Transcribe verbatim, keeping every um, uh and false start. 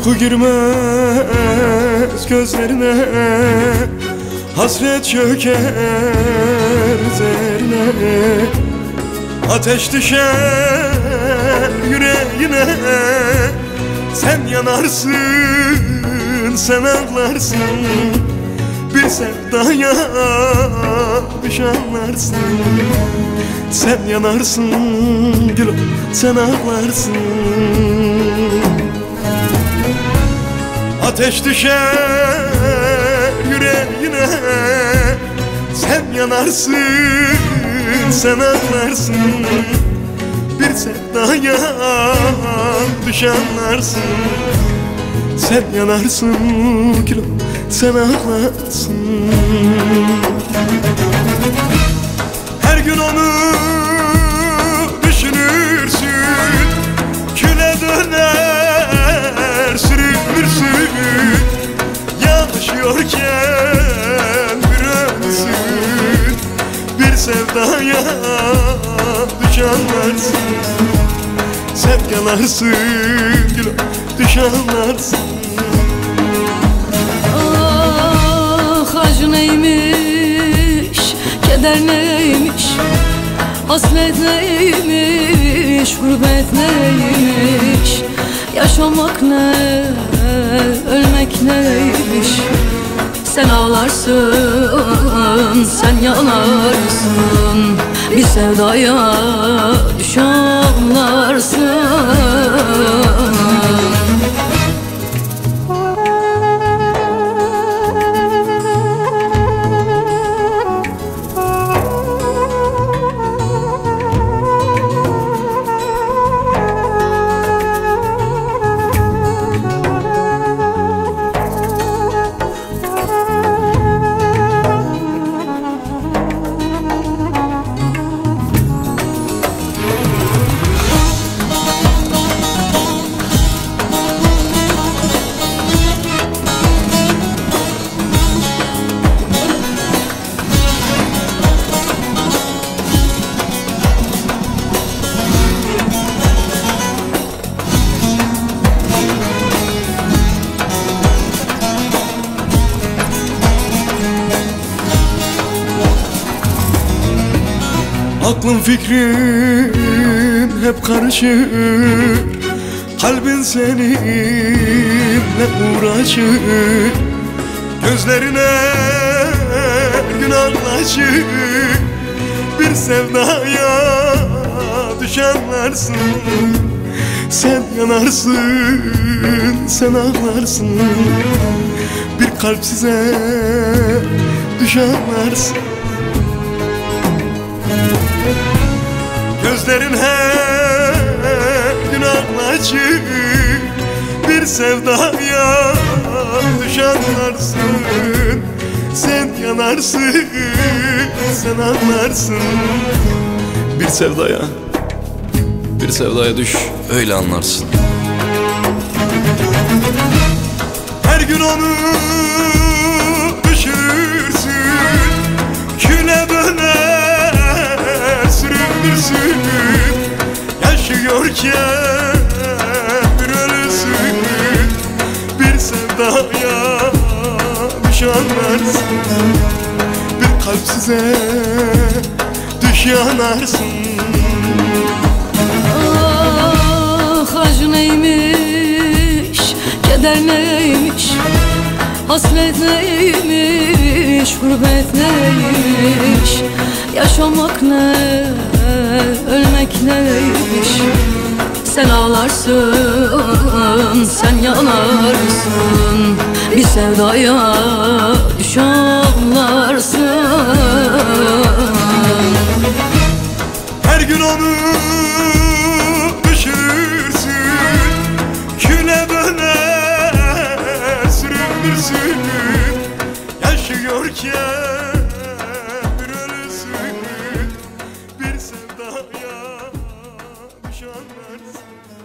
Uyku girmez gözlerine, hasret çöker üzerine. Ateş düşer yüreğine, sen yanarsın, sen ağlarsın. Bir sevdaya düş anlarsın. Sen yanarsın gülüm, sen ağlarsın. Ateş düşer yüreğine, sen yanarsın, sen ağlarsın. Bir sevdaya düş anlarsın. Sen yanarsın gülüm, sen ağlarsın. Her gün onu düşünürsün, küle döner sürünürsün. Yaşıyorken bir ölsün, bir sevdaya düş anlarsın. Sen yanarsın gülüm, düş anlarsın. Ah acı neymiş, keder neymiş, hasret neymiş, gurbet neymiş. Yaşamak ne, ölmek neymiş. Sen ağlarsın, sen yanarsın. Bir sevdaya düş anlarsın. Aklın fikrin hep karışır, kalbin seninle uğraşır. Gözlerine günahlaşır, bir sevdaya düş anlarsın. Sen yanarsın, sen ağlarsın. Bir kalp size düş anlarsın. Gözlerin her gün ağlaşır, bir sevdaya düş anlarsın. Sen yanarsın, sen anlarsın. Bir sevdaya, bir sevdaya düş, öyle anlarsın. Her gün onu düşünürsün, küle döner sürünürsün. Yaşıyorken bir ölürsün, bir sevdaya düş anlarsın. Bir kalp size düş yanarsın. Ah acı neymiş, keder neymiş, hasret neymiş, gurbet neymiş. Yaşamak ne, ölmek neymiş. Sen ağlarsın, sen yanarsın. Bir sevdaya düş anlarsın. Her gün onu düşünürsün, küle döner sürünürsün. Yaşıyorken bir ölürsün, bir sevdaya düş anlarsın.